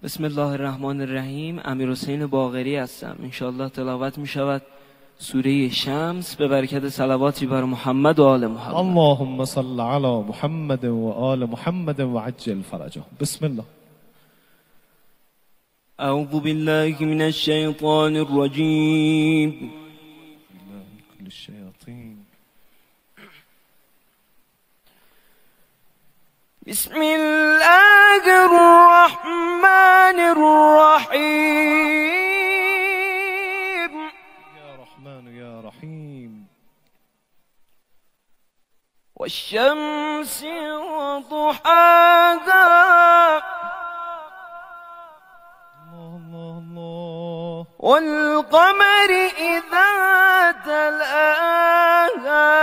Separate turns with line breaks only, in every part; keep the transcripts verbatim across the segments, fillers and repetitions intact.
بسم الله الرحمن الرحیم. امیرحسین باقری هستم. انشاءالله تلاوت می شود سوره شمس به برکت صلواتی بر محمد و آل محمد.
اللهم صل علی محمد و آل محمد و عجل فرجهم. بسم الله.
اعوذ بالله من الشیطان الرجیم.
كل الشياطين.
بسم الله الرحمن الرحيم.
يا رحمن يا رحيم.
والشمس وضحاها
الله الله الله.
والقمر إذا تلاها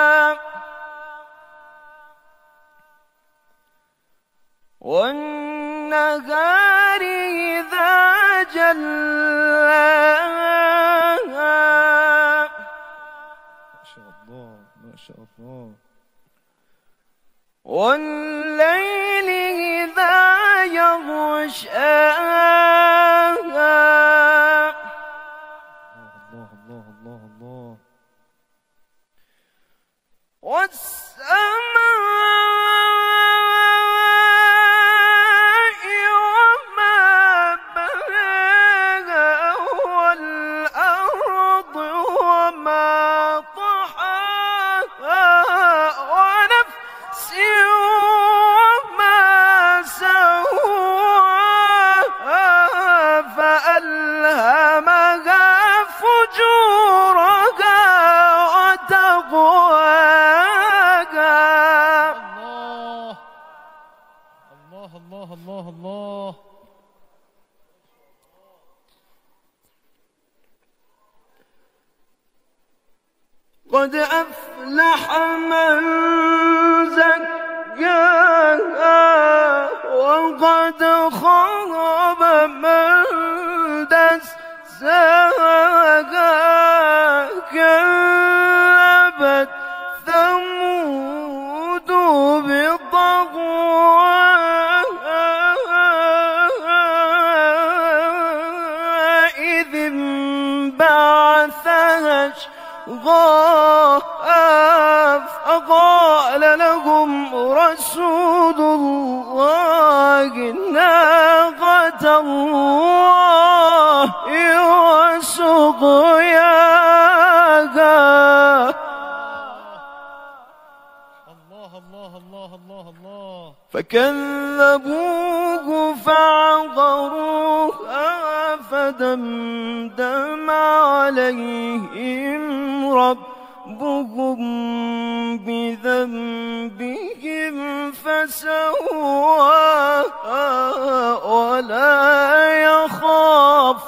والنهار إذا جلاها
ما شاء الله ما شاء الله.
والليل إذا يغشاها
الله الله الله الله.
والسماء وما بناها والأرض وما طحاها ونفس وما سواها فألهمها فجورها وتقواها.
الله الله الله الله.
قد أفلح من زكاها وقد خاب من دساها. كذبت ثمود بطغواها إذ انبعثها أشقاها فقال لهم رسول الله ناقة الله وسقياها.
الله الله الله الله الله.
فكذبوه فعقروها فدمدم عليهم ربهم بذنبهم فسواها ولا يخاف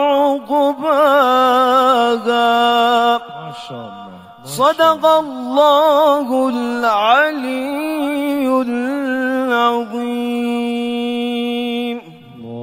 عقباها.
ما شاء الله.
صدق الله العلي العظيم.